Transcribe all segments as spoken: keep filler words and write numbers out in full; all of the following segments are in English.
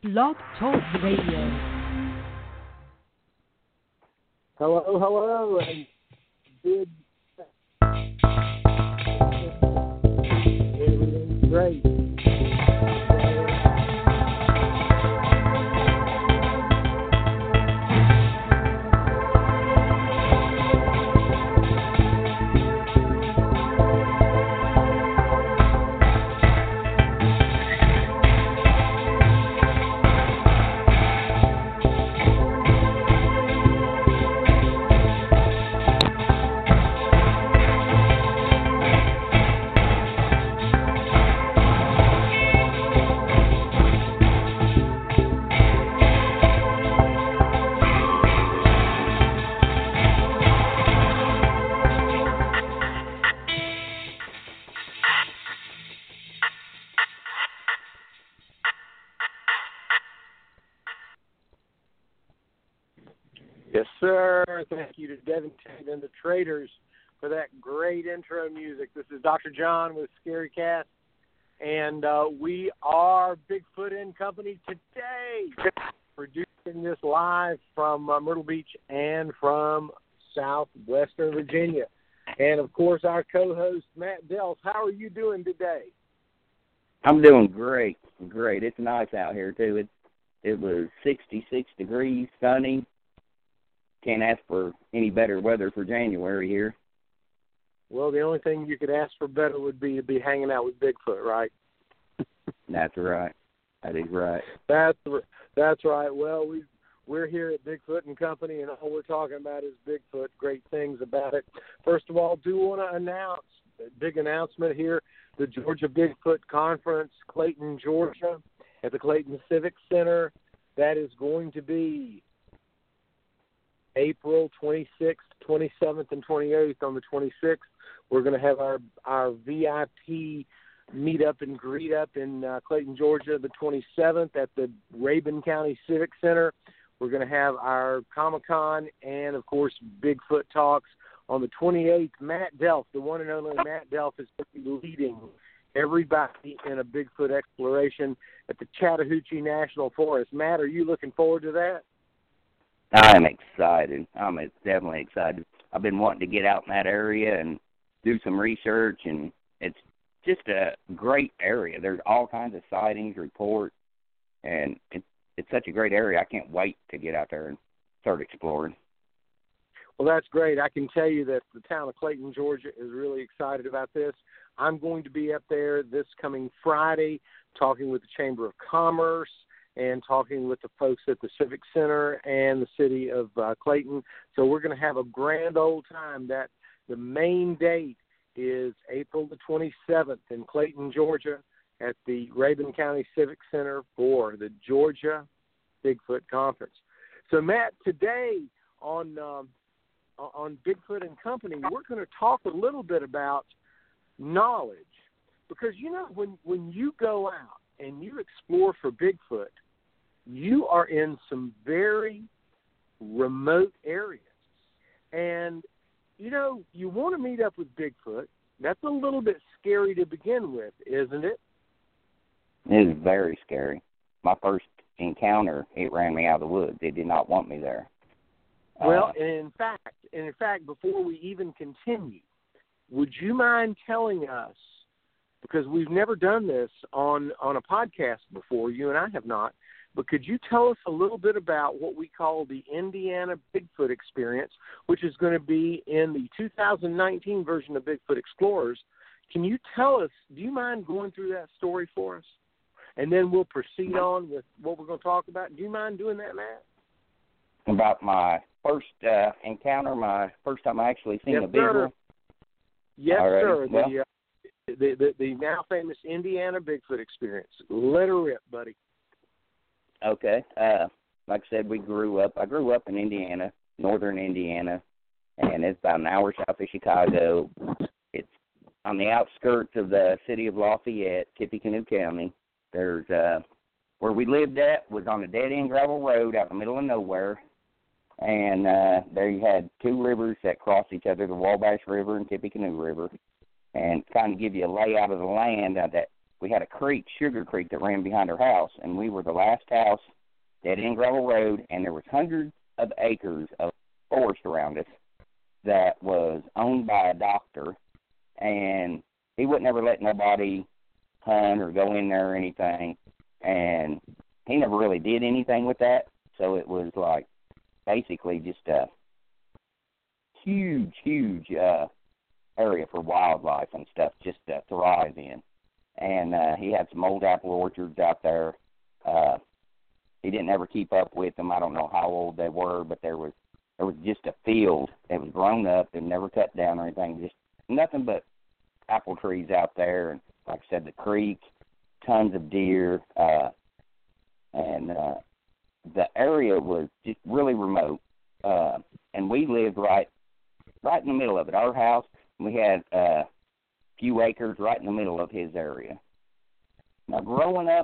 Blog Talk Radio. Hello, hello, and good. Everything's great. Yes, sir. Thank you to Devin Tate and the Traders for that great intro music. This is Doctor John with Scary Cast, and uh, we are Bigfoot and Company today, producing this live from uh, Myrtle Beach and from southwestern Virginia. And, of course, our co-host, Matt Delf. How are you doing today? I'm doing great, great. It's nice out here, too. It, it was sixty-six degrees, sunny. Can't ask for any better weather for January here. Well, the only thing you could ask for better would be to be hanging out with Bigfoot, right? That's right. That is right. That's that's right. Well, we we're here at Bigfoot and Company, and all we're talking about is Bigfoot. Great things about it. First of all, do want to announce a big announcement here: the Georgia Bigfoot Conference, Clayton, Georgia, at the Clayton Civic Center. That is going to be April twenty-sixth, twenty-seventh, and twenty-eighth. On the twenty-sixth, we're going to have our, our V I P meet-up and greet-up in uh, Clayton, Georgia. The twenty-seventh at the Rabun County Civic Center. We're going to have our Comic-Con and, of course, Bigfoot Talks. On the twenty-eighth, Matt Delf, the one and only Matt Delf, is going to be leading everybody in a Bigfoot exploration at the Chattahoochee National Forest. Matt, are you looking forward to that? I am excited. I'm definitely excited. I've been wanting to get out in that area and do some research, and it's just a great area. There's all kinds of sightings, reports, and it, it's such a great area. I can't wait to get out there and start exploring. Well, that's great. I can tell you that the town of Clayton, Georgia, is really excited about this. I'm going to be up there this coming Friday talking with the Chamber of Commerce and talking with the folks at the Civic Center and the city of uh, Clayton. So we're going to have a grand old time. That the main date is April the twenty-seventh in Clayton, Georgia, at the Rabun County Civic Center for the Georgia Bigfoot Conference. So, Matt, today on um, on Bigfoot and Company, we're going to talk a little bit about knowledge. Because, you know, when, when you go out and you explore for Bigfoot, you are in some very remote areas. And, you know, you want to meet up with Bigfoot. That's a little bit scary to begin with, isn't it? It is very scary. My first encounter, it ran me out of the woods. It did not want me there. Well, uh, and in fact, and in fact, before we even continue, would you mind telling us, because we've never done this on, on a podcast before, you and I have not, but could you tell us a little bit about what we call the Indiana Bigfoot Experience, which is going to be in the two thousand nineteen version of Bigfoot Explorers? Can you tell us, do you mind going through that story for us? And then we'll proceed on with what we're going to talk about. Do you mind doing that, Matt? About my first uh, encounter, my first time I actually seen yes, a big sir. one? Yes, Alrighty. sir. Well, the, uh, the, the, the now famous Indiana Bigfoot Experience. Let her rip, buddy. Okay. Uh, like I said, we grew up, I grew up in Indiana, northern Indiana, and it's about an hour south of Chicago. It's on the outskirts of the city of Lafayette, Tippecanoe County. There's, uh, where we lived at was on a dead-end gravel road out in the middle of nowhere, and uh, there you had two rivers that cross each other, the Wabash River and Tippecanoe River, and kind of give you a layout of the land. Uh, that we had a creek, Sugar Creek, that ran behind our house, and we were the last house, dead end gravel road, and there was hundreds of acres of forest around us that was owned by a doctor, and he wouldn't ever let nobody hunt or go in there or anything, and he never really did anything with that, so it was like basically just a huge, huge uh, area for wildlife and stuff just to thrive in. And uh, he had some old apple orchards out there. Uh, he didn't ever keep up with them. I don't know how old they were, but there was there was just a field that was grown up and never cut down or anything. Just nothing but apple trees out there. And like I said, the creek, tons of deer, uh, and uh, the area was just really remote. Uh, and we lived right right in the middle of it. Our house, we had a uh, few acres right in the middle of his area. Now, growing up,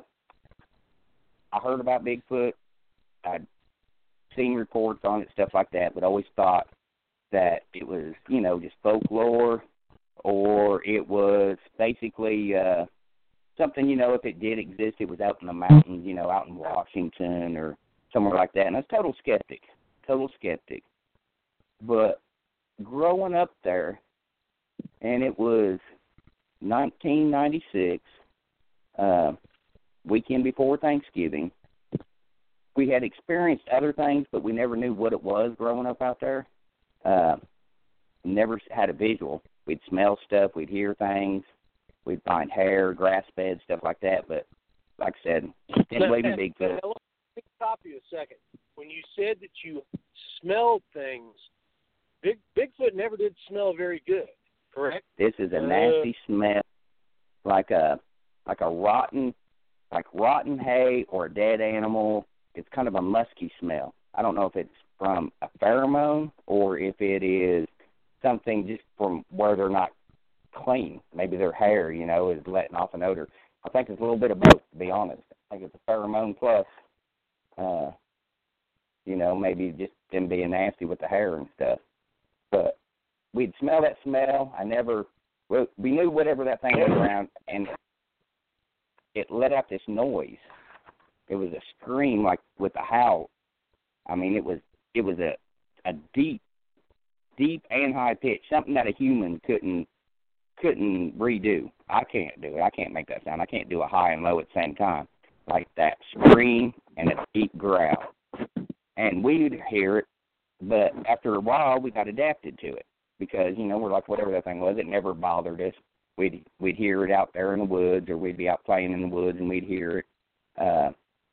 I heard about Bigfoot. I'd seen reports on it, stuff like that, but always thought that it was, you know, just folklore, or it was basically uh, something, you know, if it did exist, it was out in the mountains, you know, out in Washington or somewhere like that. And I was total skeptic, total skeptic. But growing up there, and it was nineteen ninety-six, uh, weekend before Thanksgiving. We had experienced other things, but we never knew what it was growing up out there. Uh, never had a visual. We'd smell stuff, we'd hear things, we'd find hair, grass beds, stuff like that. But like I said, didn't believe in Bigfoot. Let me stop you a second. When you said that you smelled things, Big Bigfoot never did smell very good, correct? This is a nasty uh, smell, like a like a rotten, like rotten hay or a dead animal. It's kind of a musky smell. I don't know if it's from a pheromone or if it is something just from where they're not clean. Maybe their hair, you know, is letting off an odor. I think it's a little bit of both, to be honest. I think it's a pheromone plus, uh, you know, maybe just them being nasty with the hair and stuff. But we'd smell that smell. I never, well, we knew whatever that thing was around, and it let out this noise. It was a scream, like with a howl. I mean, it was it was a a deep, deep and high pitch, something that a human couldn't couldn't redo. I can't do it. I can't make that sound. I can't do a high and low at the same time, like that scream and a deep growl. And we'd hear it, but after a while, we got adapted to it because, you know, we're like, whatever that thing was, it never bothered us. We'd we'd hear it out there in the woods, or we'd be out playing in the woods and we'd hear it. Uh,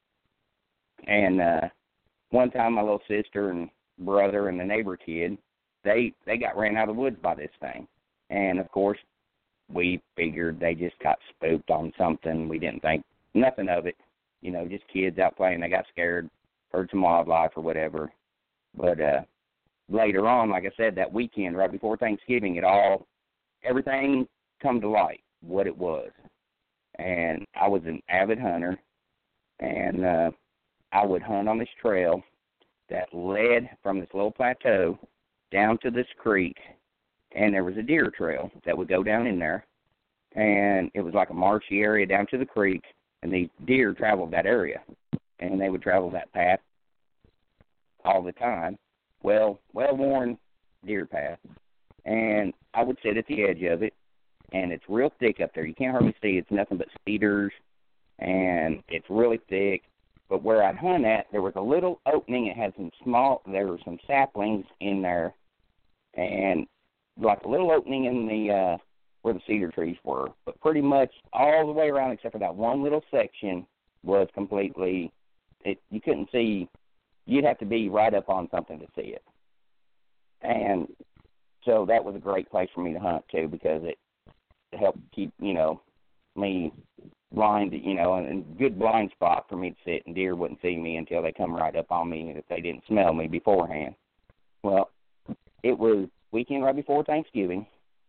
and uh, one time, my little sister and brother and the neighbor kid, they they got ran out of the woods by this thing. And of course, we figured they just got spooked on something. We didn't think nothing of it. You know, just kids out playing. They got scared, heard some wildlife or whatever. But uh, later on, like I said, that weekend right before Thanksgiving, it all, everything come to light, what it was. And I was an avid hunter, and uh, I would hunt on this trail that led from this little plateau down to this creek, and there was a deer trail that would go down in there, and it was like a marshy area down to the creek, and these deer traveled that area, and they would travel that path all the time, well, well-worn deer path, and I would sit at the edge of it, and it's real thick up there. You can't hardly see. It's nothing but cedars, and it's really thick. But where I'd hunt at, there was a little opening. It had some small, there were some saplings in there, and like a little opening in the, uh, where the cedar trees were. But pretty much all the way around, except for that one little section, was completely, it, you couldn't see, you'd have to be right up on something to see it. And so that was a great place for me to hunt, too, because it helped keep, you know, me blind, you know, and a good blind spot for me to sit, and deer wouldn't see me until they come right up on me if they didn't smell me beforehand. Well, it was weekend right before Thanksgiving,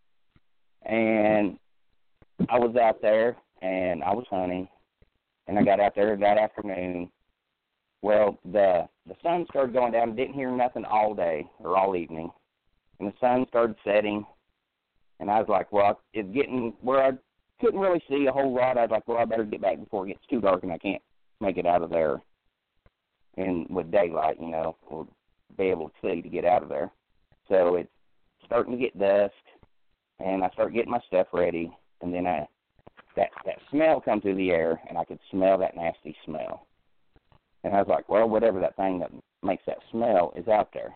and I was out there, and I was hunting, and I got out there that afternoon. Well, the the sun started going down. I didn't hear nothing all day or all evening, and the sun started setting, and I was like, well, it's getting where I couldn't really see a whole lot. I was like, well, I better get back before it gets too dark and I can't make it out of there. And with daylight, you know, we'll be able to see to get out of there. So it's starting to get dusk, and I start getting my stuff ready, and then I, that, that smell come through the air, and I could smell that nasty smell. And I was like, well, whatever that thing that makes that smell is out there.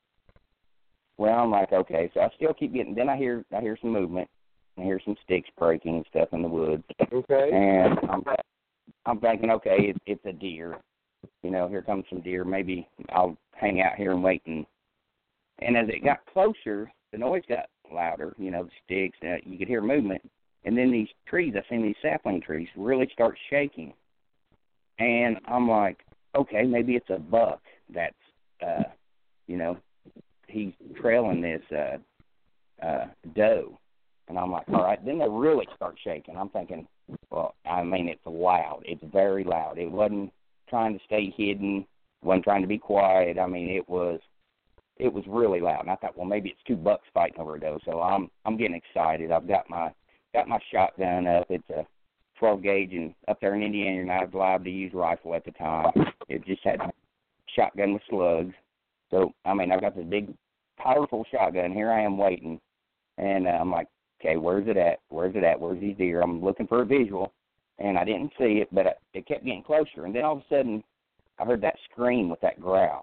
Well, I'm like, okay, so I still keep getting, then I hear I hear some movement, and I hear some sticks breaking and stuff in the woods. Okay. And I'm, I'm thinking, okay, it, it's a deer. You know, here comes some deer. Maybe I'll hang out here and wait. And, and as it got closer, the noise got louder, you know, the sticks, uh, you could hear movement. And then these trees, I seen these sapling trees really start shaking. And I'm like, okay, maybe it's a buck that's, uh, you know, he's trailing this uh, uh, doe. And I'm like, all right. Then they really start shaking. I'm thinking, well, I mean, it's loud. It's very loud. It wasn't trying to stay hidden, wasn't trying to be quiet. I mean, it was it was really loud. And I thought, well, maybe it's two bucks fighting over a doe. So I'm I'm getting excited. I've got my got my shotgun up. It's a twelve gauge, and up there in Indiana, you're not allowed to use rifle at the time. It just had a shotgun with slugs. So I mean, I've got this big, powerful shotgun. Here I am waiting, and uh, I'm like, okay, where's it at? Where's it at? Where's these deer? I'm looking for a visual. And I didn't see it, but it kept getting closer. And then all of a sudden, I heard that scream with that growl.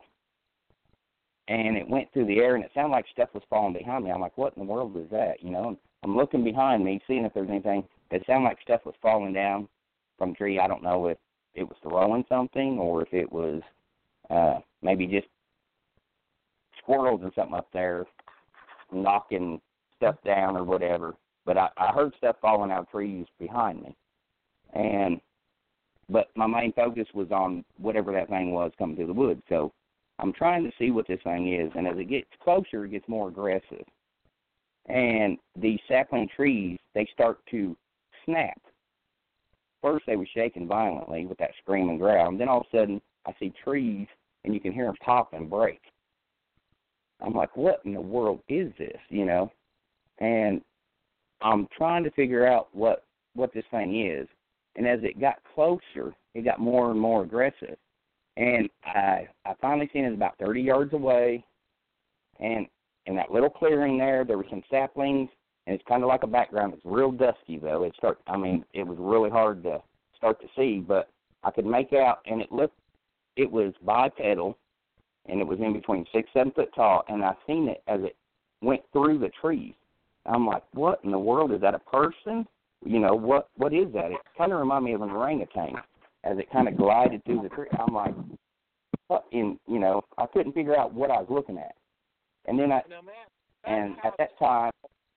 And it went through the air, and it sounded like stuff was falling behind me. I'm like, what in the world was that? You know, and I'm looking behind me, seeing if there's anything. It sounded like stuff was falling down from the tree. I don't know if it was throwing something or if it was uh, maybe just squirrels or something up there knocking stuff down or whatever. But I, I heard stuff falling out of trees behind me. And, but my main focus was on whatever that thing was coming through the woods. So I'm trying to see what this thing is. And as it gets closer, it gets more aggressive. And these sapling trees, they start to snap. First, they were shaking violently with that scream and growl. And then all of a sudden, I see trees, and you can hear them pop and break. I'm like, what in the world is this, you know? And I'm trying to figure out what, what this thing is. And as it got closer, it got more and more aggressive. And I I finally seen it about thirty yards away. And in that little clearing there, there were some saplings. And it's kind of like a background. It's real dusky, though. It start, I mean, it was really hard to start to see. But I could make out, and it looked, it was bipedal. And it was in between six, seven foot tall. And I seen it as it went through the trees. I'm like, what in the world? Is that a person? You know, what what is that? It kind of reminded me of an orangutan as it kind of glided through the tree. I'm like, what in, you know, I couldn't figure out what I was looking at. And then I, and at that time,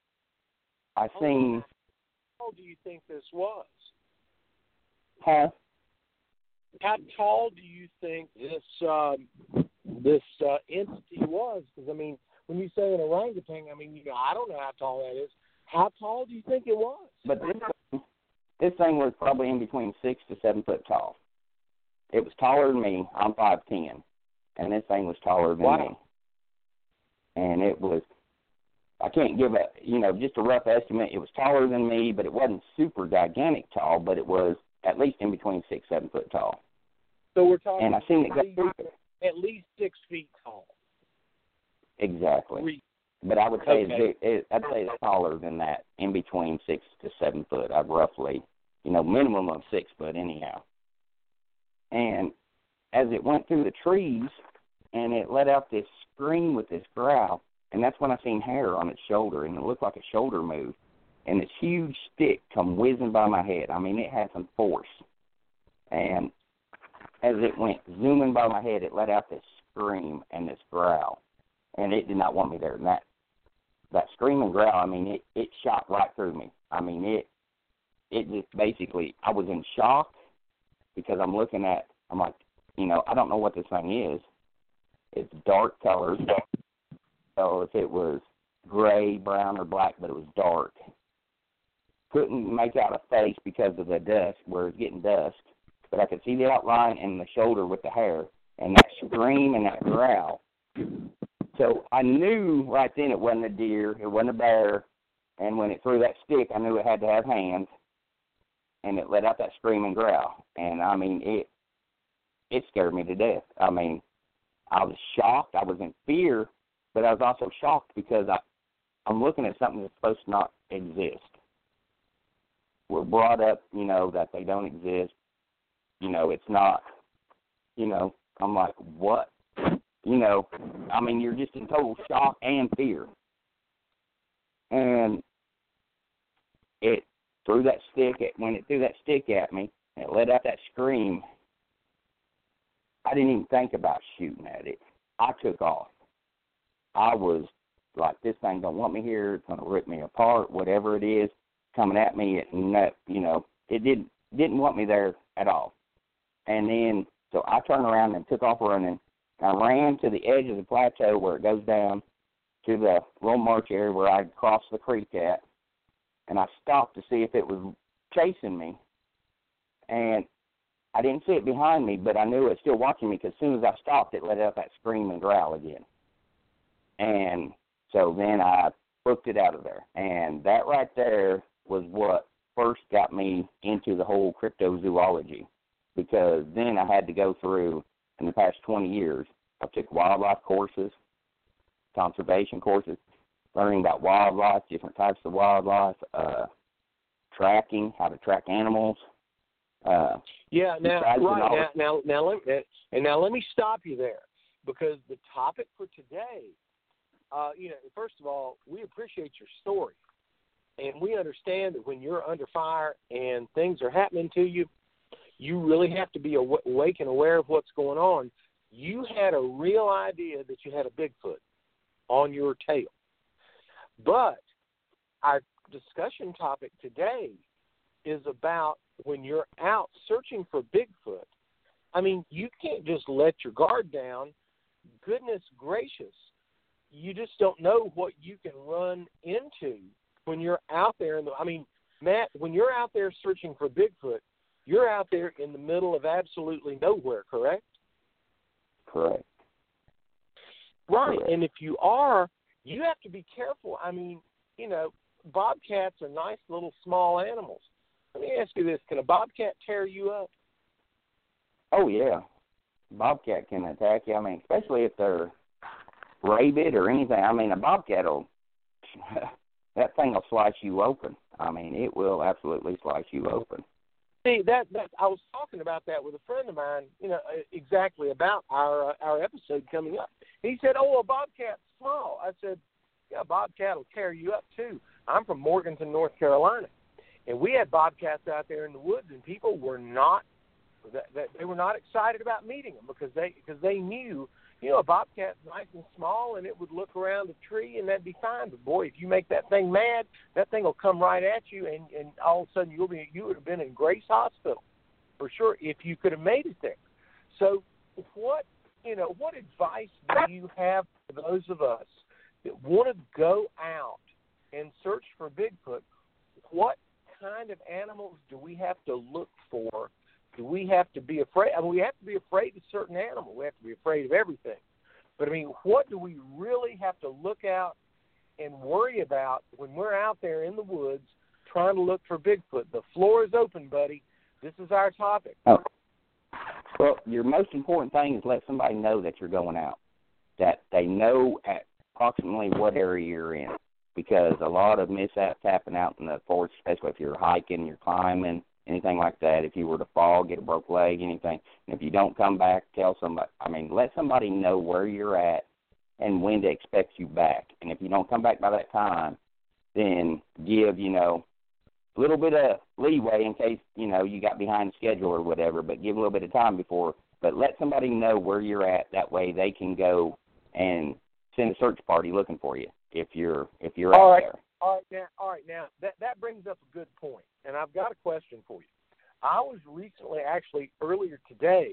I seen. How tall do you think this was? Huh? How tall do you think this um, this uh, entity was? Because I mean, when you say an orangutan, I mean, you know, I don't know how tall that is. How tall do you think it was? But this thing, this thing was probably in between six to seven foot tall. It was taller than me. I'm five ten, and this thing was taller than wow. me. And it was, I can't give a, you know, just a rough estimate. It was taller than me, but it wasn't super gigantic tall, but it was at least in between six, seven foot tall. So we're talking and I seen it go through. At least six feet tall. Exactly. Three. But I would say okay. it, it, I'd say it's taller than that, in between six to seven foot. I'd roughly, you know, minimum of six foot anyhow. And as it went through the trees, and it let out this scream with this growl, and that's when I seen hair on its shoulder, and it looked like a shoulder move. And this huge stick come whizzing by my head. I mean, it had some force. And as it went zooming by my head, it let out this scream and this growl. And it did not want me there. And that, that scream and growl, I mean, it, it shot right through me. I mean, it it just basically, I was in shock because I'm looking at, I'm like, you know, I don't know what this thing is. It's dark colors. So if it was gray, brown, or black, but it was dark. Couldn't make out a face because of the dusk, where it's getting dusk. But I could see the outline and the shoulder with the hair, and that scream and that growl. So I knew right then it wasn't a deer, it wasn't a bear, and when it threw that stick, I knew it had to have hands. and it let out that scream and growl. And, I mean, it it scared me to death. I mean, I was shocked. I was in fear, but I was also shocked because I, I'm looking at something that's supposed to not exist. We're brought up, you know, that they don't exist. You know, it's not, you know, I'm like, what? You know, I mean, you're just in total shock and fear. And it threw that stick, at, when it threw that stick at me, and it let out that scream, I didn't even think about shooting at it. I took off. I was like, this thing don't want me here. It's going to rip me apart, whatever it is coming at me. And that, you know, it didn't didn't want me there at all. And then, so I turned around and took off running. I ran to the edge of the plateau where it goes down to the little marsh area where I crossed the creek at. And I stopped to see if it was chasing me. And I didn't see it behind me, but I knew it was still watching me because as soon as I stopped, it let out that scream and growl again. And so then I booked it out of there. And that right there was what first got me into the whole cryptozoology, because then I had to go through, in the past twenty years, I took wildlife courses, conservation courses, learning about wildlife, different types of wildlife, uh, tracking, how to track animals. Uh, yeah, now, right, now, now, now, let, and now let me stop you there, because the topic for today, uh, you know, first of all, we appreciate your story, and we understand that when you're under fire and things are happening to you, you really have to be awake and aware of what's going on. You had a real idea that you had a Bigfoot on your tail. But our discussion topic today is about when you're out searching for Bigfoot. I mean, you can't just let your guard down. Goodness gracious. You just don't know what you can run into when you're out there. In the, I mean, Matt, when you're out there searching for Bigfoot, you're out there in the middle of absolutely nowhere, correct? Correct. Right, Correct. And if you are, you have to be careful. I mean, you know, bobcats are nice little small animals. Let me ask you this. Can a bobcat tear you up? Oh, yeah. Bobcat can attack you. I mean, especially if they're rabid or anything. I mean, a bobcat will, that thing will slice you open. I mean, it will absolutely slice you open. See, that, that I was talking about that with a friend of mine, you know, exactly about our uh, our episode coming up. He said, oh, a bobcat's small. I said, yeah, a bobcat will tear you up, too. I'm from Morganton, North Carolina, and we had bobcats out there in the woods, and people were not they were not excited about meeting them because they because they knew, you know, a bobcat's nice and small, and it would look around a tree, and that'd be fine. But, boy, if you make that thing mad, that thing will come right at you, and, and all of a sudden you'll be you would have been in Grace Hospital for sure if you could have made it there. So what, you know, what advice do you have for those of us that want to go out and search for Bigfoot? What kind of animals do we have to look for? Do we have to be afraid? I mean, we have to be afraid of certain animals. We have to be afraid of everything. But, I mean, what do we really have to look out and worry about when we're out there in the woods trying to look for Bigfoot? The floor is open, buddy. This is our topic. Oh. Well, your most important thing is let somebody know that you're going out, that they know at approximately what area you're in, because a lot of mishaps happen out in the forest, especially if you're hiking, you're climbing, anything like that. If you were to fall, get a broke leg, anything, and if you don't come back, tell somebody. I mean, let somebody know where you're at and when to expect you back. And if you don't come back by that time, then give, you know, a little bit of leeway in case, you know, you got behind schedule or whatever, but give a little bit of time before. But let somebody know where you're at. That way they can go and send a search party looking for you if you're if you're all out right. there. All right, now, all right, now that, that brings up a good point, and I've got a question for you. I was recently, actually earlier today,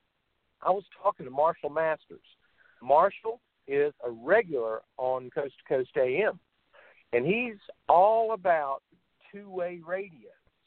I was talking to Marshall Masters. Marshall is a regular on Coast to Coast A M, and he's all about two-way radios.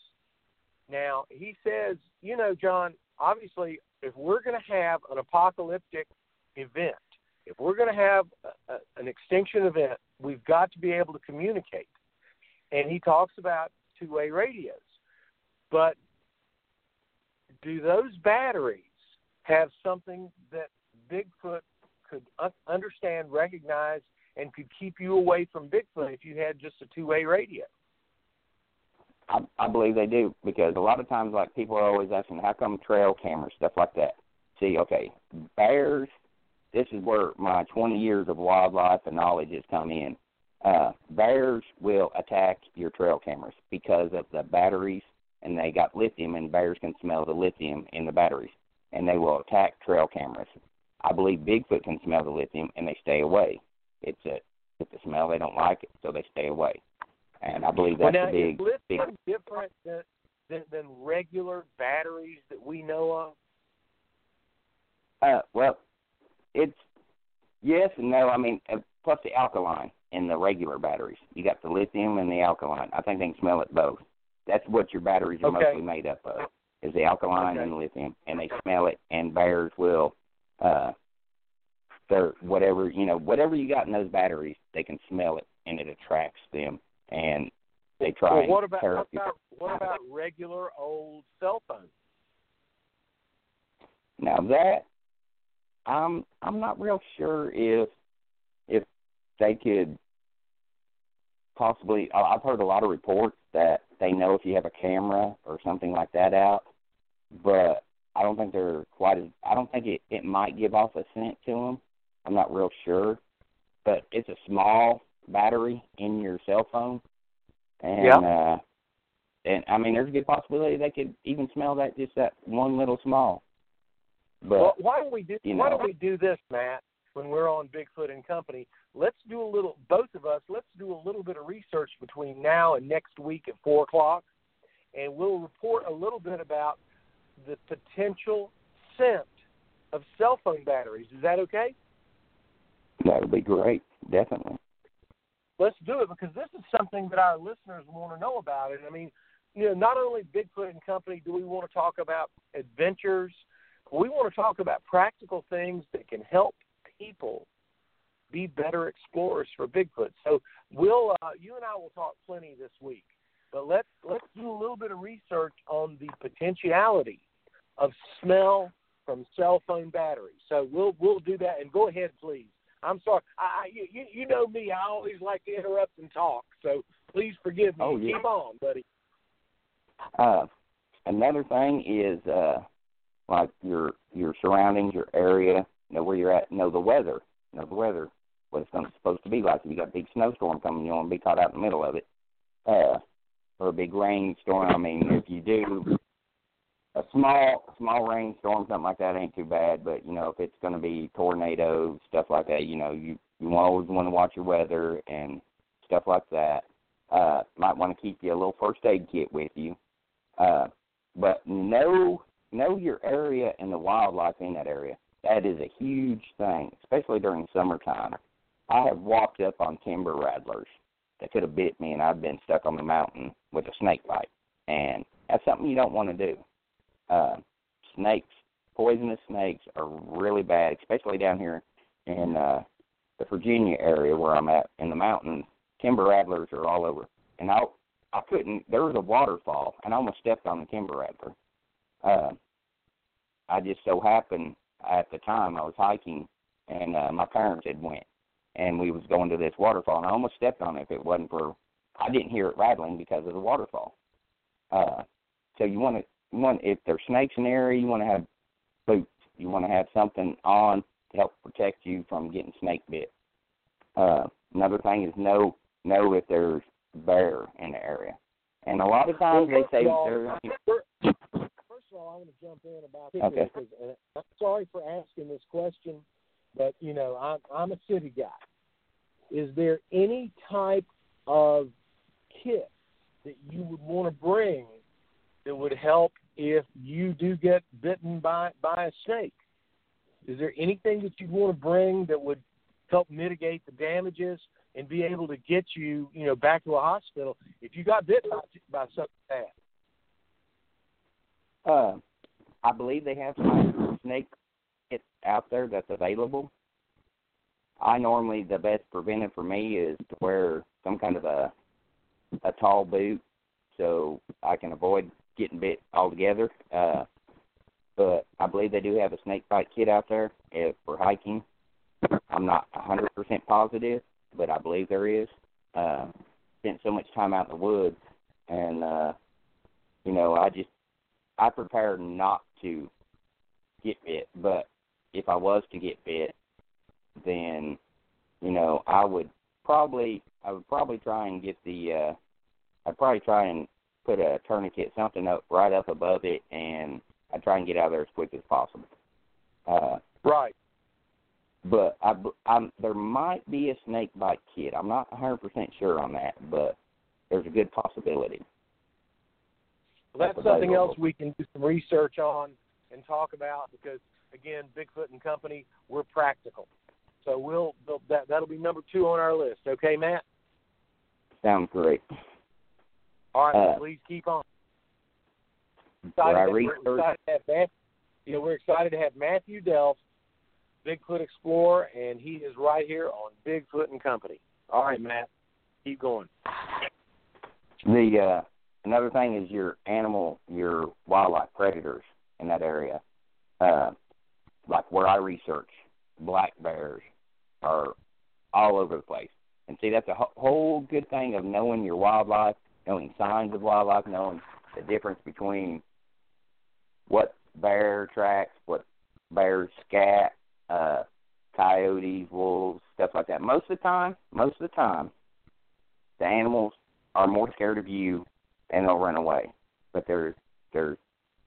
Now, he says, you know, John, obviously, if we're going to have an apocalyptic event, if we're going to have a, a, an extinction event, we've got to be able to communicate. And he talks about two-way radios. But do those batteries have something that Bigfoot could un- understand, recognize, and could keep you away from Bigfoot if you had just a two-way radio? I, I believe they do, because a lot of times, like, people are always asking, how come trail cameras, stuff like that? See, okay, bears, this is where my twenty years of wildlife and knowledge has come in. Uh, bears will attack your trail cameras because of the batteries, and they got lithium, and bears can smell the lithium in the batteries, and they will attack trail cameras. I believe Bigfoot can smell the lithium, and they stay away. It's a, it's a smell, they don't like it, so they stay away. And I believe that's well, now, a big, is lithium big different than, than, than regular batteries that we know of? Uh, well, it's yes and no. I mean, uh, plus the alkaline in the regular batteries. You got the lithium and the alkaline. I think they can smell it both. That's what your batteries are Okay. mostly made up of, is the alkaline Okay. and the lithium, and they smell it. And bears will, uh, they're whatever you know, whatever you got in those batteries, they can smell it, and it attracts them, and they try Well, and what about, tear what up your- about what about regular old cell phones? Now that I'm I'm not real sure if if they could possibly. I've heard a lot of reports that they know if you have a camera or something like that out, but I don't think they're quite as. I don't think it, it might give off a scent to them. I'm not real sure, but it's a small battery in your cell phone, and Yeah. uh, and I mean there's a good possibility they could even smell that just that one little small. But Well, why don't we do you why know. don't we do this, Matt? When we're on Bigfoot and Company, let's do a little. Both of us, let's do a little bit of research between now and next week at four o'clock, and we'll report a little bit about the potential scent of cell phone batteries. Is that okay? That would be great, definitely. Let's do it, because this is something that our listeners want to know about. And I mean, you know, not only Bigfoot and Company do we want to talk about adventures, we want to talk about practical things that can help people be better explorers for Bigfoot. So we'll, uh, you and I will talk plenty this week. But let's let's do a little bit of research on the potentiality of smell from cell phone batteries. So we'll we'll do that. And go ahead, please. I'm sorry. I, you you know me. I always like to interrupt and talk. So please forgive me. Oh, yeah. Keep on, buddy. Uh, another thing is uh, like your your surroundings, your area, know where you're at, know the weather, know the weather, what it's gonna, supposed to be like. If you got a big snowstorm coming, you don't want to be caught out in the middle of it, uh, or a big rainstorm. I mean, if you do a small small rainstorm, something like that ain't too bad. But you know, if it's going to be tornadoes, stuff like that, you know, you you always want to watch your weather and stuff like that. Uh, might want to keep you a little first aid kit with you. Uh, but know know your area and the wildlife in that area. That is a huge thing, especially during summertime. I have walked up on timber rattlers that could have bit me, and I've been stuck on the mountain with a snake bite. And that's something you don't want to do. Uh, snakes, poisonous snakes are really bad, especially down here in uh, the Virginia area where I'm at in the mountains. Timber rattlers are all over. And I, I couldn't, there was a waterfall, and I almost stepped on the timber rattler. Uh, I just so happened at the time I was hiking, and uh, my parents had went, and we was going to this waterfall, and I almost stepped on it if it wasn't for, I didn't hear it rattling because of the waterfall. Uh, so you want to, you want, if there's snakes in the area, you want to have boots. You want to have something on to help protect you from getting snake bit. Uh, another thing is know know if there's bear in the area, and a lot of times Well, they say all, there's. First of all, I want to jump in about this Okay. because uh, I'm sorry for asking this question, but you know I'm I'm a city guy. Is there any type of kit that you would want to bring that would help if you do get bitten by by a snake? Is there anything that you'd want to bring that would help mitigate the damages and be able to get you, you know, back to a hospital if you got bit by, by something bad? Uh, I believe they have some snake kits out there that's available. I normally, the best preventive for me is to wear some kind of a a tall boot so I can avoid getting bit altogether. Uh, but I believe they do have a snake bite kit out there if, for hiking. I'm not one hundred percent positive, but I believe there is. Uh, spent so much time out in the woods, and, uh, you know, I just, I prepare not to get bit, but if I was to get bit, then, you know, I would probably, I would probably try and get the, uh, I'd probably try and put a tourniquet, something up right up above it, and I'd try and get out of there as quick as possible. Uh, right. But I, I'm, there might be a snake bite kit. I'm not one hundred percent sure on that, but there's a good possibility. Well, that's something else we can do some research on and talk about because, again, Bigfoot and Company, we're practical. So we'll, we'll that, that'll be number two on our list. Okay, Matt? Sounds great. All right, uh, please keep on. Excited I we're, excited to have Matt, you know, we're excited to have Matthew Delf, Bigfoot Explorer, and he is right here on Bigfoot and Company. All right, Matt, keep going. The uh, another thing is your animal, your wildlife predators in that area. Uh, like where I research, black bears are all over the place. And see, that's a whole good thing of knowing your wildlife, knowing signs of wildlife, knowing the difference between what bear tracks, what bears scat, uh, coyotes, wolves, stuff like that. Most of the time, most of the time, the animals are more scared of you and they'll run away. But there's there's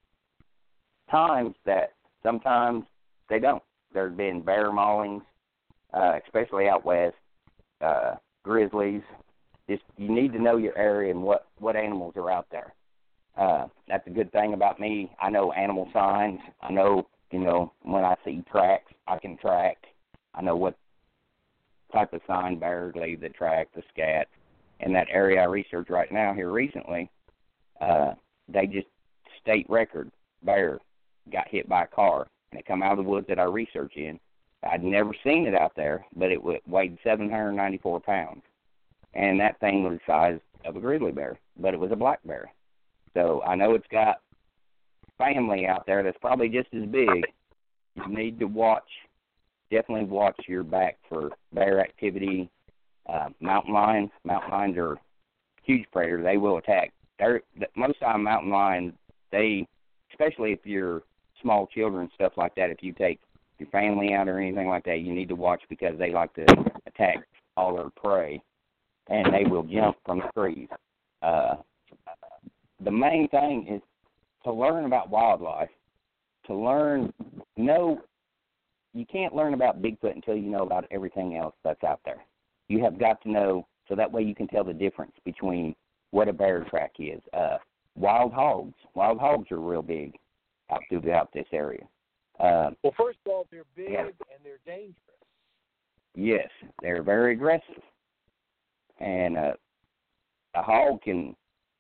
times that sometimes they don't. There's been bear maulings, uh, especially out west, uh, grizzlies. Just you need to know your area and what, what animals are out there. Uh, that's a good thing about me. I know animal signs. I know, you know, when I see tracks, I can track. I know what type of sign bears leave the track, the scat. In that area I research right now here recently, uh, they just state record bear got hit by a car, and it come out of the woods that I research in. I'd never seen it out there, but it weighed seven hundred ninety-four pounds. And that thing was the size of a grizzly bear, but it was a black bear. So I know it's got family out there that's probably just as big. You need to watch, definitely watch your back for bear activity. Uh, mountain lions, mountain lions are huge predators. They will attack. They're, most of the time, mountain lions, they, especially if you're small children, stuff like that, if you take your family out or anything like that, you need to watch because they like to attack all their prey, and they will jump from the trees. Uh, the main thing is to learn about wildlife, to learn, know, you can't learn about Bigfoot until you know about everything else that's out there. You have got to know, so that way you can tell the difference between what a bear track is. Uh, wild hogs. Wild hogs are real big out throughout this area. Uh, well, first of all, they're big yeah. and they're dangerous. Yes, they're very aggressive. And uh, a hog can,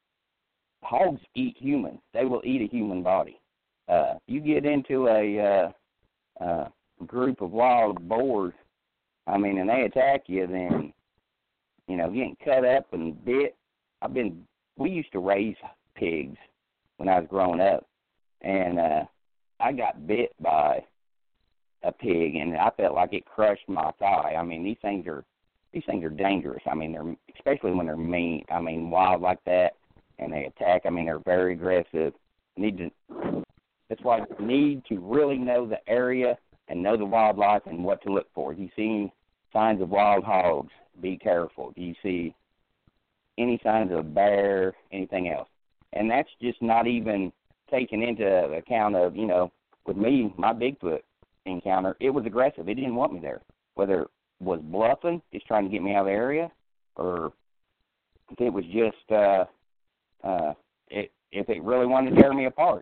hogs eat humans. They will eat a human body. Uh, you get into a uh, uh, group of wild boars, I mean, and they attack you, then, you know, getting cut up and bit. I've been, we used to raise pigs when I was growing up, and uh, I got bit by a pig, and I felt like it crushed my thigh. I mean, these things are, these things are dangerous. I mean, they're, especially when they're mean, I mean, wild like that, and they attack. I mean, they're very aggressive. Need to, that's why you need to really know the area and know the wildlife and what to look for. If you see signs of wild hogs, be careful. Do you see any signs of a bear, anything else? And that's just not even taken into account of, you know, with me, my Bigfoot encounter, it was aggressive. It didn't want me there. Whether it was bluffing, just trying to get me out of the area, or if it was just, uh, uh, it, if it really wanted to tear me apart.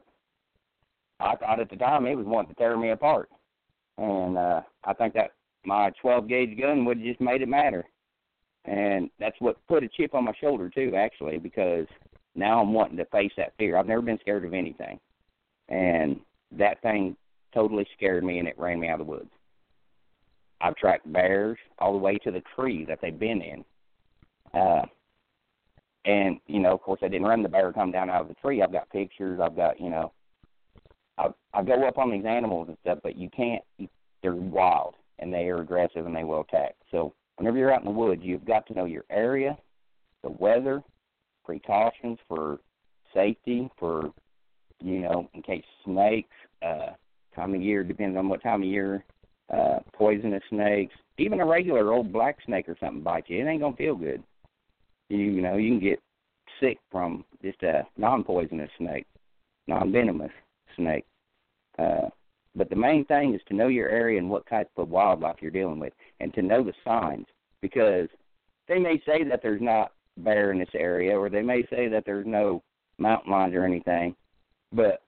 I thought at the time it was wanting to tear me apart. And uh, I think that my twelve gauge gun would have just made it matter. And that's what put a chip on my shoulder, too, actually, because now I'm wanting to face that fear. I've never been scared of anything. And that thing totally scared me, and it ran me out of the woods. I've tracked bears all the way to the tree that they've been in. Uh, And, you know, of course, I didn't run the bear come down out of the tree. I've got pictures. I've got, you know, I, I go up on these animals and stuff, but you can't, they're wild, and they are aggressive, and they will attack. So whenever you're out in the woods, you've got to know your area, the weather, precautions for safety, for, you know, in case snakes, uh, time of year, depends on what time of year, uh, poisonous snakes, even a regular old black snake or something bites you, it ain't going to feel good. You, you know, you can get sick from just a non-poisonous snake, non-venomous snake. Uh, but the main thing is to know your area and what type of wildlife you're dealing with, and to know the signs, because they may say that there's not bear in this area, or they may say that there's no mountain lions or anything, but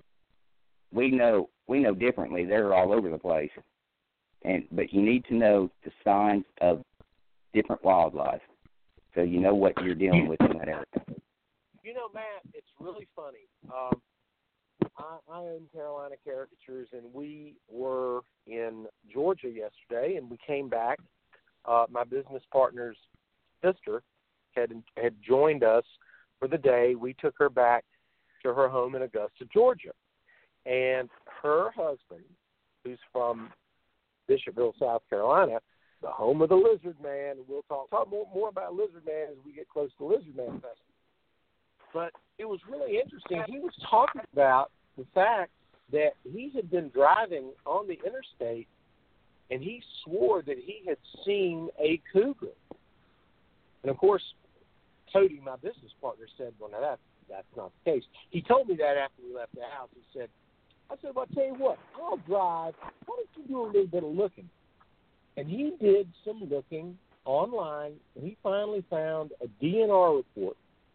we know we know differently. They're all over the place, and but you need to know the signs of different wildlife, so you know what you're dealing with in that area. You know, Matt, it's really funny. Um, I, I own Carolina Caricatures, and we were in Georgia yesterday, and we came back. Uh, my business partner's sister had had joined us for the day. We took her back to her home in Augusta, Georgia. And her husband, who's from Bishopville, South Carolina, the home of the Lizard Man, and we'll talk, talk more, more about Lizard Man as we get close to Lizard Man Festival. But it was really interesting. He was talking about the fact that he had been driving on the interstate, and he swore that he had seen a cougar. And, of course, Cody, my business partner, said, well, now that's, that's not the case. He told me that after we left the house. He said, I said, well, I'll tell you what, I'll drive. Why don't you do a little bit of looking? And he did some looking online, and he finally found a D N R report,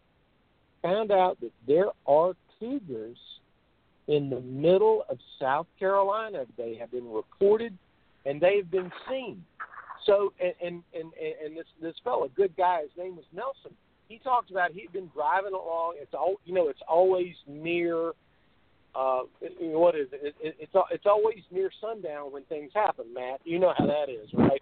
found out that there are cougars in the middle of South Carolina. They have been reported, and they have been seen. So, and and, and, and this, this fellow, good guy, his name was Nelson, he talked about he'd been driving along. It's all, you know, it's always near, uh, what is it? it it's it's always near sundown when things happen, Matt. You know how that is, right?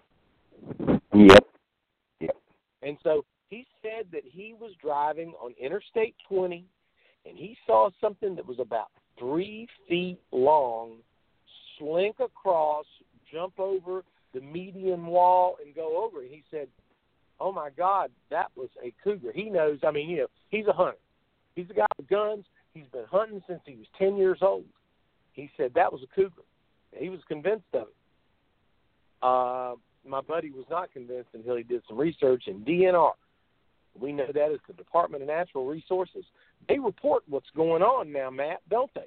Yep. Yep. And so he said that he was driving on Interstate twenty, and he saw something that was about three feet long slink across, jump over the median wall, and go over it. He said, oh, my God, that was a cougar. He knows, I mean, you know, he's a hunter. He's a guy with guns. He's been hunting since he was ten years old. He said that was a cougar. He was convinced of it. Uh, my buddy was not convinced until he did some research in D N R. We know that as the Department of Natural Resources. They report what's going on now, Matt, don't they?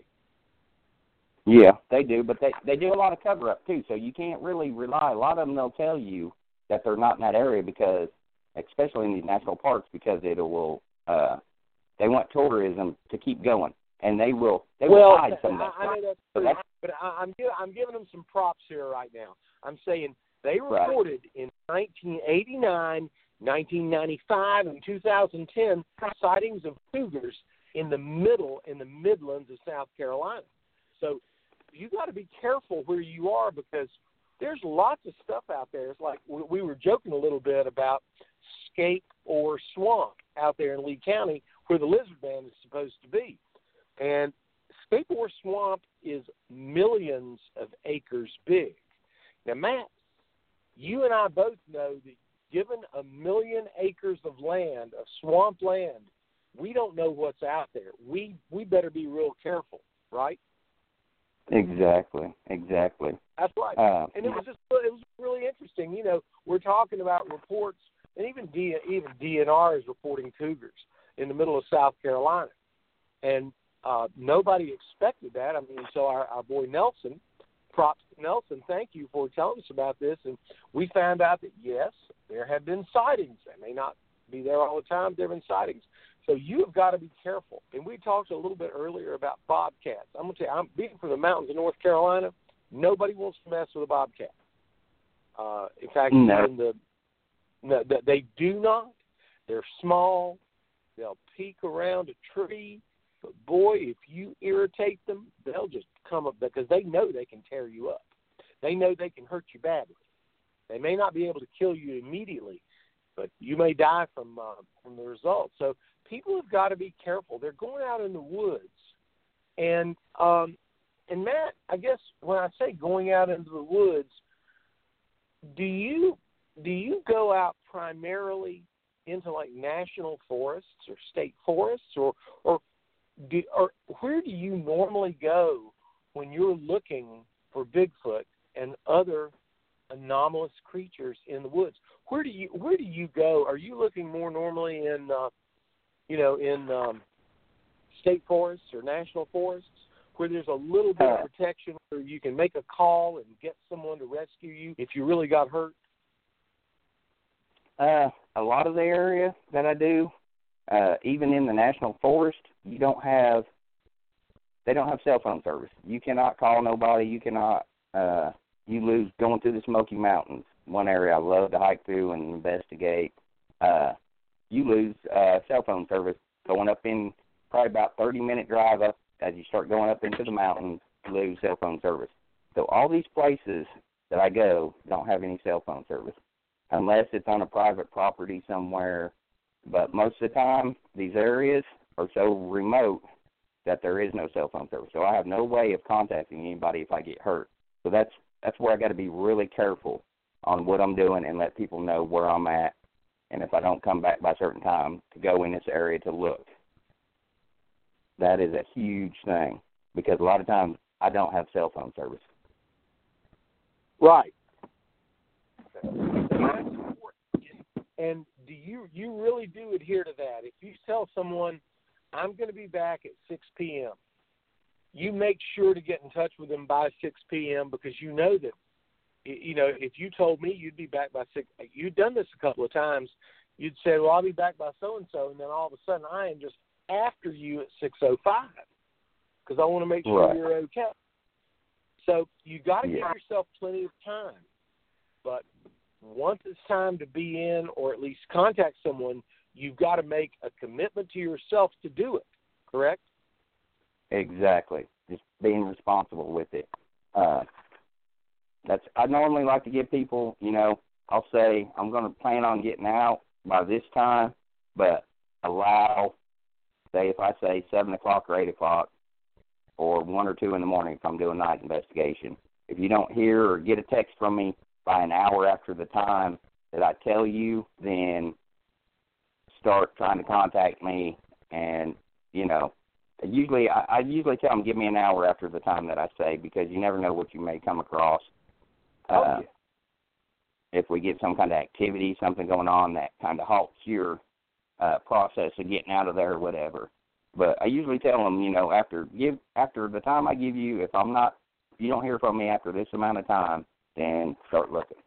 Yeah, they do, but they, they do a lot of cover-up, too, so you can't really rely. A lot of them, they'll tell you that they're not in that area because, especially in these national parks, because it will, uh, they want tourism to keep going, and they will, they will well, hide some of that. I, I know that's so true, that's, but I, I'm, I'm giving them some props here right now. I'm saying they reported right. in nineteen eighty-nine, nineteen ninety-five, and two thousand ten sightings of cougars in the middle, in the Midlands of South Carolina. So you got to be careful where you are because there's lots of stuff out there. It's like we were joking a little bit about Scape or Swamp out there in Lee County where the Lizard Man is supposed to be. And Scape or Swamp is millions of acres big. Now, Matt, you and I both know that given a million acres of land, of swamp land, we don't know what's out there. We we better be real careful, right? Exactly, exactly. That's right. Uh, and it was just it was really interesting. You know, we're talking about reports, and even D, even D N R is reporting cougars in the middle of South Carolina, and uh, nobody expected that. I mean, so our, our boy Nelson, props to Nelson, thank you for telling us about this, and we found out that yes, there have been sightings. They may not be there all the time. There have been sightings. So you've got to be careful. And we talked a little bit earlier about bobcats. I'm going to tell you, I'm being from the mountains of North Carolina. Nobody wants to mess with a bobcat. Uh, in fact, no. even the, no, they do not. They're small. They'll peek around a tree. But, boy, if you irritate them, they'll just come up because they know they can tear you up. They know they can hurt you badly. They may not be able to kill you immediately, but you may die from uh, from the result. So people have got to be careful. They're going out in the woods, and um, and Matt, I guess when I say going out into the woods, do you do you go out primarily into like national forests or state forests, or or do, or where do you normally go when you're looking for Bigfoot and other anomalous creatures in the woods? Where do you where do you go? Are you looking more normally in uh, you know in um, state forests or national forests where there's a little bit of protection, where you can make a call and get someone to rescue you if you really got hurt? Uh, a lot of the area that I do, uh, even in the national forest, you don't have, they don't have cell phone service. You cannot call nobody. You cannot, uh, you lose going through the Smoky Mountains, one area I love to hike through and investigate. Uh, you lose uh, cell phone service going up in probably about thirty-minute drive up. As you start going up into the mountains, you lose cell phone service. So all these places that I go don't have any cell phone service, unless it's on a private property somewhere. But most of the time, these areas are so remote that there is no cell phone service. So I have no way of contacting anybody if I get hurt. So that's that's where I got to be really careful on what I'm doing and let people know where I'm at, and if I don't come back by a certain time, to go in this area to look. That is a huge thing, because a lot of times I don't have cell phone service. Right. And do you you really do adhere to that? If you tell someone, I'm going to be back at six p.m., you make sure to get in touch with them by six p.m. because you know that, you know, if you told me you'd be back by six, you've done this a couple of times, you'd say, well, I'll be back by so-and-so, and then all of a sudden I am just after you at six oh five because I want to make sure right. you're okay. So you got to yeah. give yourself plenty of time. But once it's time to be in or at least contact someone, you've got to make a commitment to yourself to do it, correct? Exactly. Just being responsible with it. Uh, that's I normally like to give people, you know, I'll say I'm going to plan on getting out by this time, but allow, say if I say seven o'clock or eight o'clock or one or two in the morning if I'm doing night investigation. If you don't hear or get a text from me by an hour after the time that I tell you, then start trying to contact me. And, you know, usually I, I usually tell them give me an hour after the time that I say, because you never know what you may come across. Oh, uh, yeah. If we get some kind of activity, something going on that kind of halts your uh, process of getting out of there or whatever. But I usually tell them, you know, after give after the time I give you, if I'm not, if you don't hear from me after this amount of time, then start looking.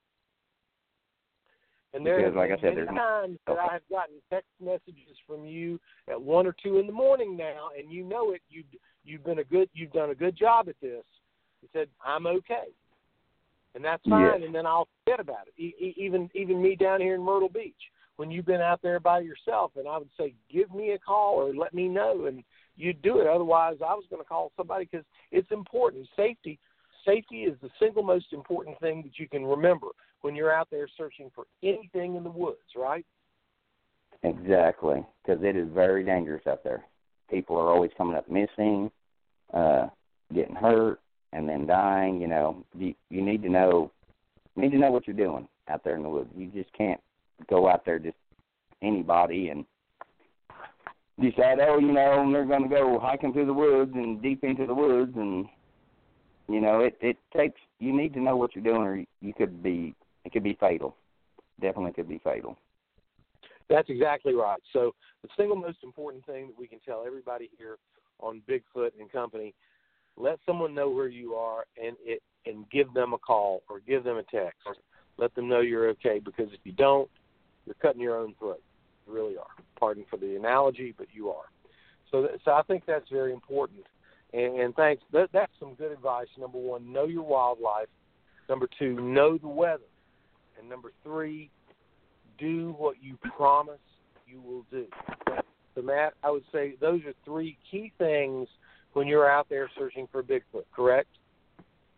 And there because, have like been I said, many there's times no, that I have gotten text messages from you at one or two in the morning now, and you know it. You you've been a good you've done a good job at this. You said I'm okay, and that's fine. Yes. And then I'll forget about it. E- even even me down here in Myrtle Beach, when you've been out there by yourself, and I would say give me a call or let me know, and you'd do it. Otherwise, I was going to call somebody because it's important. Safety. Safety is the single most important thing that you can remember when you're out there searching for anything in the woods, right? Exactly, because it is very dangerous out there. People are always coming up missing, uh, getting hurt, and then dying. You know, you, you need to know you need to know what you're doing out there in the woods. You just can't go out there just anybody and decide, oh, you know, they're going to go hiking through the woods and deep into the woods and. You know, it, it takes, you need to know what you're doing or you could be, it could be fatal. Definitely could be fatal. That's exactly right. So the single most important thing that we can tell everybody here on Bigfoot and Company, let someone know where you are and it and give them a call or give them a text. Let them know you're okay, because if you don't, you're cutting your own throat. You really are. Pardon for the analogy, but you are. So, so I think that's very important. And, and thanks. That, that's some good advice. Number one, know your wildlife. Number two, know the weather. And number three, do what you promise you will do. So, Matt, I would say those are three key things when you're out there searching for Bigfoot, correct?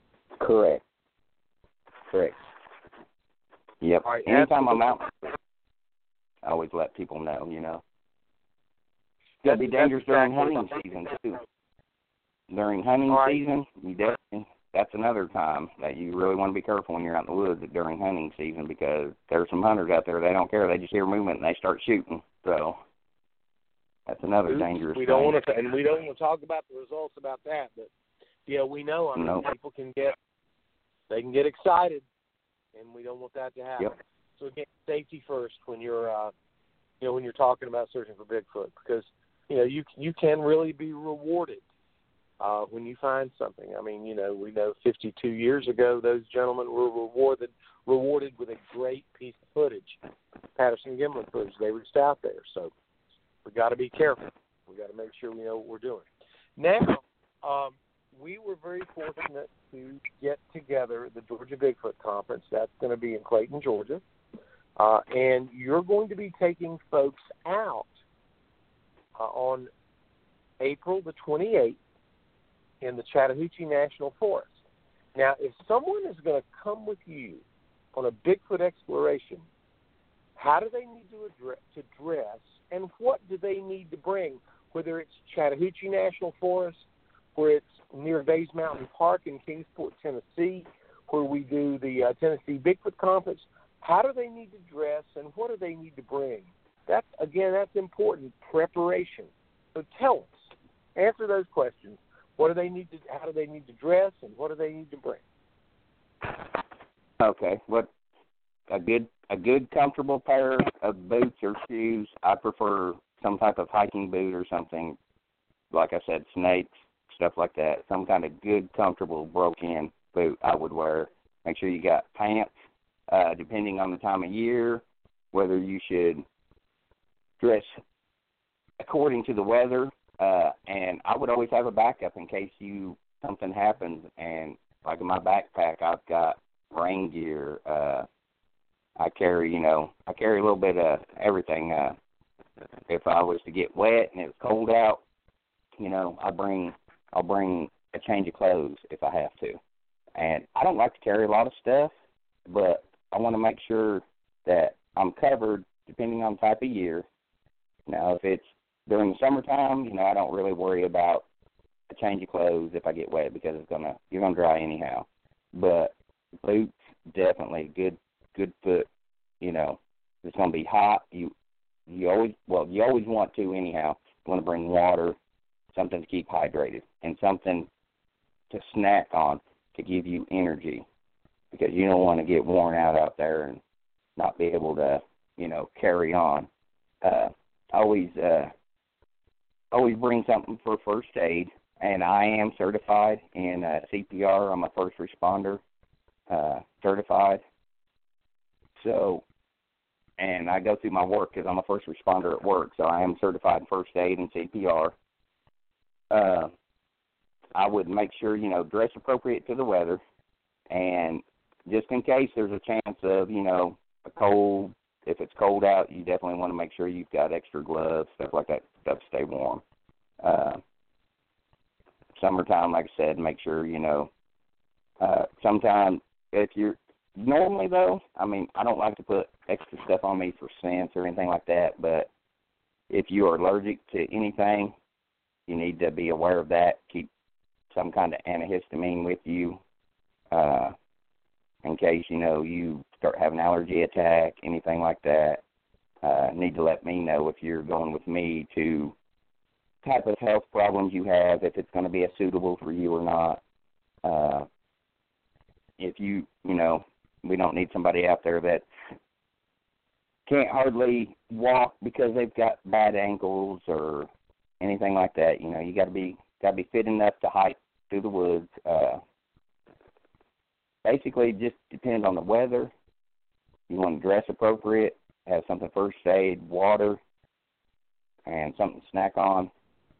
Correct. Correct. Yep. All right, Anytime absolutely. I'm out, I always let people know, you know. It's going to be dangerous during hunting season, too. During hunting right. season, you definitely, that's another time that you really want to be careful when you're out in the woods during hunting season, because there's some hunters out there, they don't care. They just hear movement and they start shooting. So that's another Oops, dangerous we thing. Don't want to, and we don't want to talk about the results about that, but, yeah, we know. I mean, nope. people can get, they can get excited, and we don't want that to happen. Yep. So, again, safety first when you're, uh, you know, when you're talking about searching for Bigfoot, because, you know, you you can really be rewarded uh, when you find something. I mean, you know, we know fifty-two years ago those gentlemen were rewarded rewarded with a great piece of footage, Patterson Gimlin footage. They reached out there, so we got to be careful. We got to make sure we know what we're doing. Now, um, we were very fortunate to get together the Georgia Bigfoot Conference. That's going to be in Clayton, Georgia, uh, and you're going to be taking folks out uh, on April the twenty-eighth in the Chattahoochee National Forest. Now, if someone is going to come with you on a Bigfoot exploration, how do they need to address, to dress, and what do they need to bring, whether it's Chattahoochee National Forest, where it's near Bays Mountain Park in Kingsport, Tennessee, where we do the uh, Tennessee Bigfoot Conference? How do they need to dress, and what do they need to bring? That's, again, that's important, preparation. So tell us, answer those questions. What do they need to? How do they need to dress, and what do they need to bring? Okay, what a good a good comfortable pair of boots or shoes. I prefer some type of hiking boot or something. Like I said, snakes, stuff like that. Some kind of good, comfortable, broke-in boot I would wear. Make sure you got pants. Uh, depending on the time of year, whether you should dress according to the weather. Uh, and I would always have a backup in case you something happens. And like in my backpack, I've got rain gear. Uh, I carry, you know, I carry a little bit of everything. Uh, if I was to get wet and it was cold out, you know, I bring, I'll bring a change of clothes if I have to. And I don't like to carry a lot of stuff, but I want to make sure that I'm covered depending on the type of year. Now, if it's during the summertime, you know, I don't really worry about a change of clothes if I get wet, because it's gonna you're gonna dry anyhow. But boots, definitely good good foot. You know, it's gonna be hot. You you always well you always want to anyhow. You want to bring water, something to keep hydrated, and something to snack on to give you energy, because you don't want to get worn out out there and not be able to, you know, carry on. Uh, always. Uh, Always bring something for first aid, and I am certified in uh, C P R. I'm a first responder uh, certified. So, and I go through my work because I'm a first responder at work, so I am certified in first aid and C P R. Uh, I would make sure, you know, dress appropriate to the weather, and just in case there's a chance of, you know, a cold. If it's cold out, you definitely want to make sure you've got extra gloves, stuff like that, stuff to stay warm. Uh, summertime, like I said, make sure, you know, uh, sometimes if you're, normally though, I mean, I don't like to put extra stuff on me for scents or anything like that, but if you are allergic to anything, you need to be aware of that. Keep some kind of antihistamine with you, uh, in case, you know, you start having an allergy attack, anything like that. Uh, need to let me know if you're going with me to type of health problems you have, if it's going to be as suitable for you or not. Uh, if you, you know, we don't need somebody out there that can't hardly walk because they've got bad ankles or anything like that. You know, you got to be got to be fit enough to hike through the woods. Uh, basically, just depends on the weather. You want to dress appropriate, have something first aid, water, and something to snack on.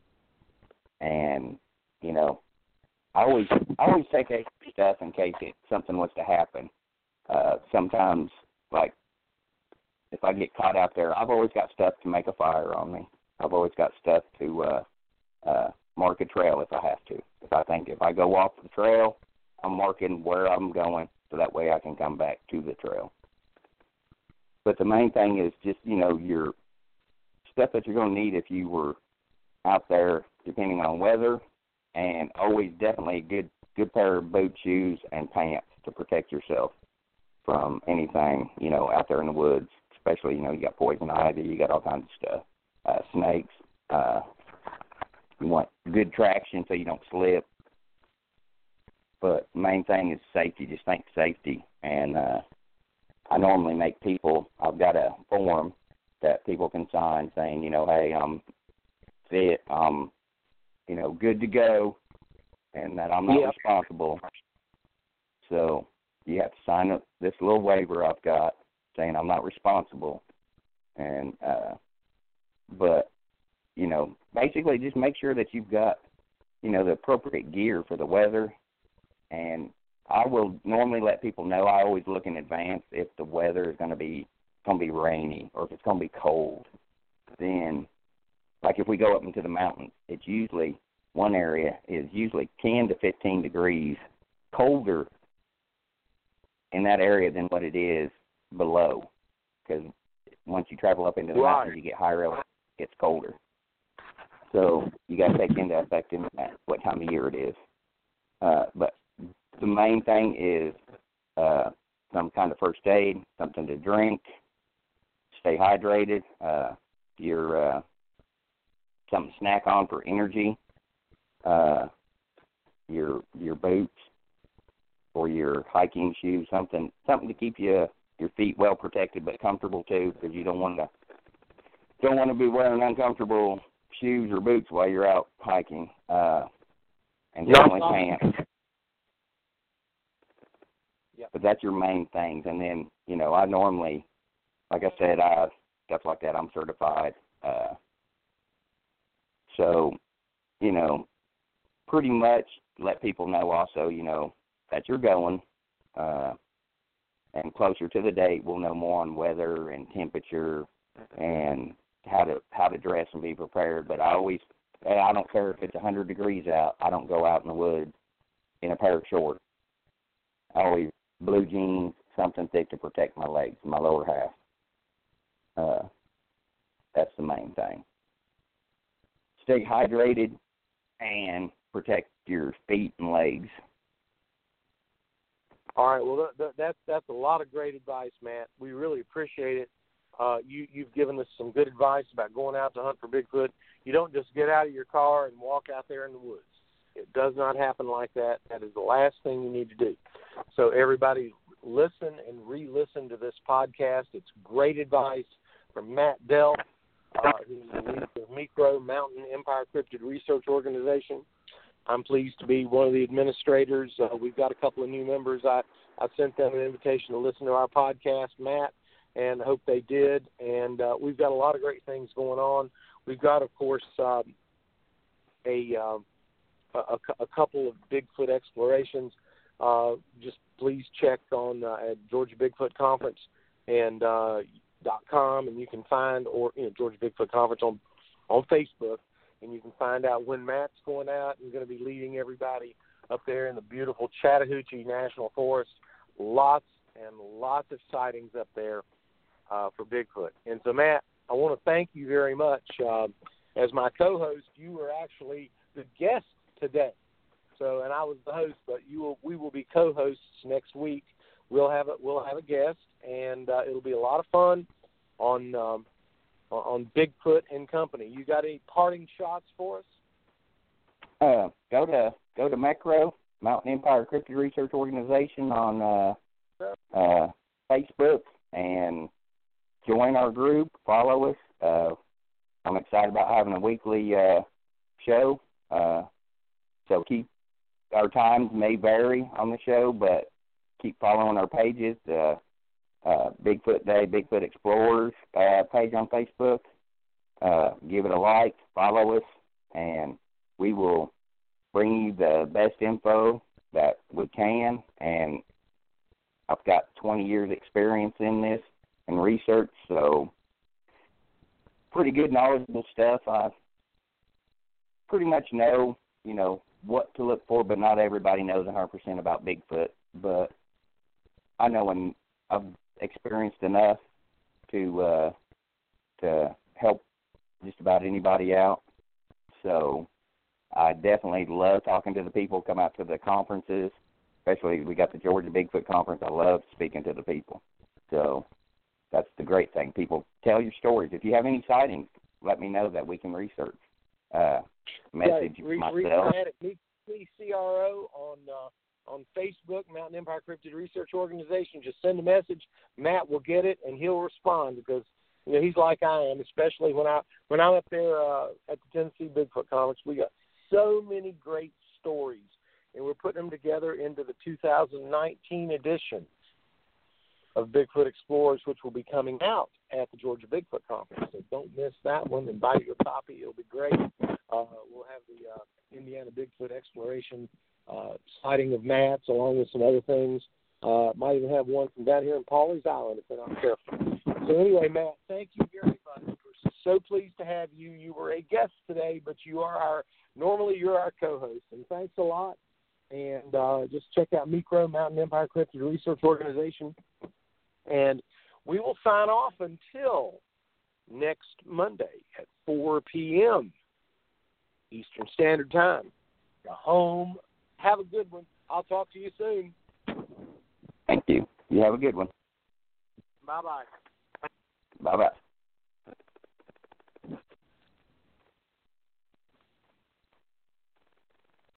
And, you know, I always I always take extra stuff in case it, something was to happen. Uh, sometimes, like, if I get caught out there, I've always got stuff to make a fire on me. I've always got stuff to uh, uh, mark a trail if I have to. If I think if I go off the trail, I'm marking where I'm going, so that way I can come back to the trail. but the main thing is just, you know, your stuff that you're going to need if you were out there, depending on weather, and always definitely a good good pair of boot shoes and pants to protect yourself from anything, you know, out there in the woods. Especially, you know, you got poison ivy, you got all kinds of stuff, uh, snakes. Uh, you want good traction so you don't slip. But main thing is safety. Just think safety. And uh, I normally make people, I've got a form that people can sign saying, you know, hey, I'm fit, I'm, you know, good to go, and that I'm not yep. responsible. So you have to sign up this little waiver I've got saying I'm not responsible. And, uh, but, you know, basically just make sure that you've got, you know, the appropriate gear for the weather. And I will normally let people know, I always look in advance if the weather is going to be going to be rainy or if it's going to be cold. Then, like if we go up into the mountains, it's usually, one area is usually ten to fifteen degrees colder in that area than what it is below. Because once you travel up into the right. mountains, you get higher up, it gets colder. So you got to take into effect in that what time of year it is. Uh, but the main thing is uh, some kind of first aid, something to drink, stay hydrated, uh, your uh, something to snack on for energy, uh, your your boots or your hiking shoes, something something to keep you your feet well protected but comfortable too, because you don't want to don't want to be wearing uncomfortable shoes or boots while you're out hiking. Uh, and definitely pants. Yep. But that's your main things. And then, you know, I normally, like I said, I stuff like that, I'm certified. Uh, so, you know, pretty much let people know also, you know, that you're going. Uh, and closer to the date, we'll know more on weather and temperature and how to how to dress and be prepared. But I always, I don't care if it's one hundred degrees out. I don't go out in the woods in a pair of shorts. I always blue jeans, something thick to protect my legs, my lower half. Uh, that's the main thing. Stay hydrated and protect your feet and legs. All right, well, that, that's that's a lot of great advice, Matt. We really appreciate it. Uh, you, you've given us some good advice about going out to hunt for Bigfoot. You don't just get out of your car and walk out there in the woods. It does not happen like that. That is the last thing you need to do. So everybody listen and re-listen to this podcast. It's great advice from Matt Delp, uh, who's the leader of MECRO, Mountain Empire Cryptid Research Organization. I'm pleased to be one of the administrators. Uh, we've got a couple of new members. I, I sent them an invitation to listen to our podcast, Matt, and I hope they did. And uh, we've got a lot of great things going on. We've got, of course, um, a, uh, a a couple of Bigfoot explorations. Uh, just please check on uh, at Georgia Bigfoot Conference and uh, dot com, and you can find, or you know, Georgia Bigfoot Conference on on Facebook. And you can find out when Matt's going out and going to be leading everybody up there in the beautiful Chattahoochee National Forest. Lots and lots of sightings up there uh, for Bigfoot. And so, Matt, I want to thank you very much. Uh, as my co-host, you were actually the guest today. So, and I was the host, but you will, we will be co-hosts next week. We'll have a, we'll have a guest, and uh, it'll be a lot of fun on um, on Bigfoot and Company. You got any parting shots for us? Uh, go to go to MECRO, Mountain Empire Cryptid Research Organization, on uh, uh, Facebook, and join our group. Follow us. Uh, I'm excited about having a weekly uh, show. Uh, so keep our times may vary on the show, but keep following our pages. Uh, Uh, Bigfoot Day, Bigfoot Explorers uh, page on Facebook. Uh, give it a like, follow us, and we will bring you the best info that we can. And I've got twenty years experience in this and research, so pretty good knowledgeable stuff. I pretty much know, you know, what to look for, but not everybody knows one hundred percent about Bigfoot. But I know when I've experienced enough to uh, to help just about anybody out. So I definitely love talking to the people, come out to the conferences, especially we got the Georgia Bigfoot Conference. I love speaking to the people. So that's the great thing. People, tell your stories. If you have any sightings, let me know that we can research. Uh, message yeah, re- myself. Reach at me, C R O on uh, on Facebook, Mountain Empire Cryptid Research Organization. Just send a message. Matt will get it, and he'll respond because you know he's like I am. Especially when I when I'm up there uh, at the Tennessee Bigfoot Conference, we got so many great stories, and we're putting them together into the two thousand nineteen edition of Bigfoot Explorers, which will be coming out at the Georgia Bigfoot Conference. So don't miss that one and buy your copy. It'll be great. Uh, we'll have the uh, Indiana Bigfoot Exploration uh, sighting of Matt's along with some other things. Uh, might even have one from down here in Pawleys Island if they're not careful. So anyway, Matt, thank you very much. We're so pleased to have you. You were a guest today, but you are our, normally you're our co-host. And thanks a lot. And uh, just check out Micro, Mountain Empire Cryptid Research Organization. And we will sign off until next Monday at four p.m. Eastern Standard Time. Go home. Have a good one. I'll talk to you soon. Thank you. You have a good one. Bye-bye. Bye-bye.